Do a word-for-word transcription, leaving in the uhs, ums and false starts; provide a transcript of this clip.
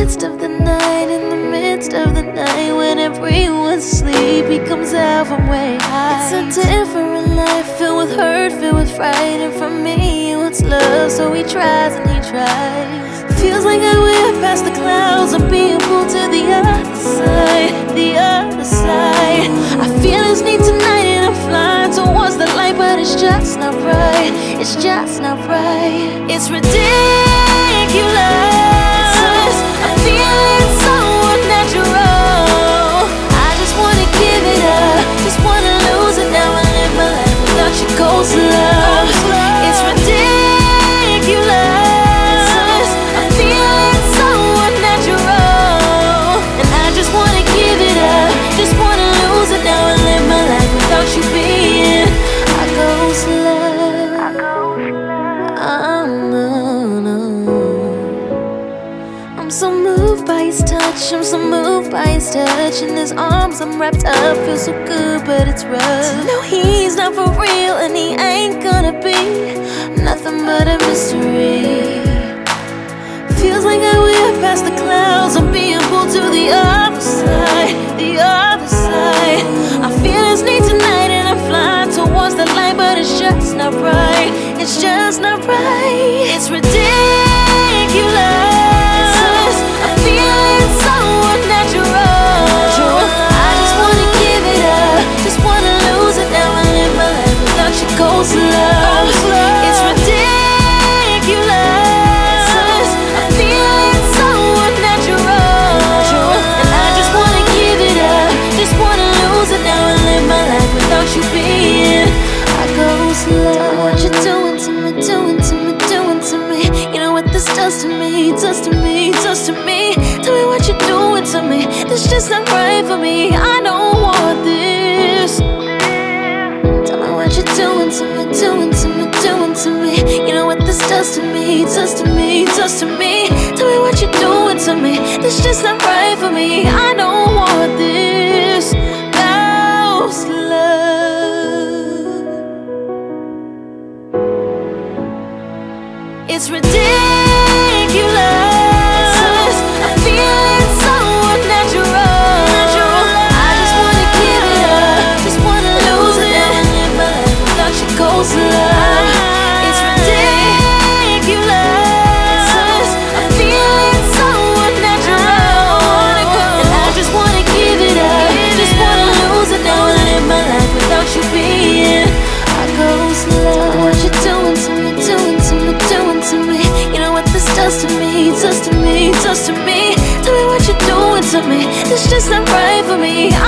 midst of the night, in the midst of the night, when everyone's asleep, he comes out from way high. It's a different life, filled with hurt, filled with fright, and for me, he wants love, so he tries and he tries. Feels like I went past the clouds, I'm being pulled to the other side, the other side. I feel his need tonight and I'm flying towards the light, but it's just not right, it's just not right. It's ridiculous, I feel it's so unnatural. I just wanna give it up, just wanna lose it. Now I live my life without your ghost love. It's ridiculous, I feel it's so unnatural, and I just wanna give it up, just wanna lose it. Now I live my life without you being a ghost love. Oh, no, no. I'm so moved by his touch, I'm so moved by his touch. In his arms I'm wrapped up, feels so good but it's rough. To know he's not for real and he ain't gonna be nothing but a mystery. Feels like I went past the clouds, I'm being pulled to the other side, the other side. I feel his need tonight and I'm flying towards the light, but it's just not right, it's just not right. It's ridiculous, I feel it's so unnatural. I just wanna give it up, just wanna lose it. Now I live my life without your ghost love. It's ridiculous, I feel it's so unnatural, and I just wanna give it up, just wanna lose it. Now I live my life without you being a ghost love. Tell me what you're doing to me, doing to me, doing to me. You know what this does to me, does to me, does to me. Tell me what you're doing to me, this just not right for me. I don't want this. Tell me what you're doing to me, doing to me, doing to me. You know what this does to me, does to me, does to me. Tell me what you're doing to me, this just not right for me. I don't want this ghost love. It's ridiculous, I feel it's so unnatural. I just wanna give it up, just wanna lose it. Now I live my life without your ghost love. It's ridiculous, I feel it's so unnatural, and I just wanna give it up, just wanna lose it. Now I live my life without you being a ghost love. Tell me what you're doing to me, doing to me, doing to me. You know what this does to me, does to me, does to me. Tell me what you're doing to me, this just not right for me.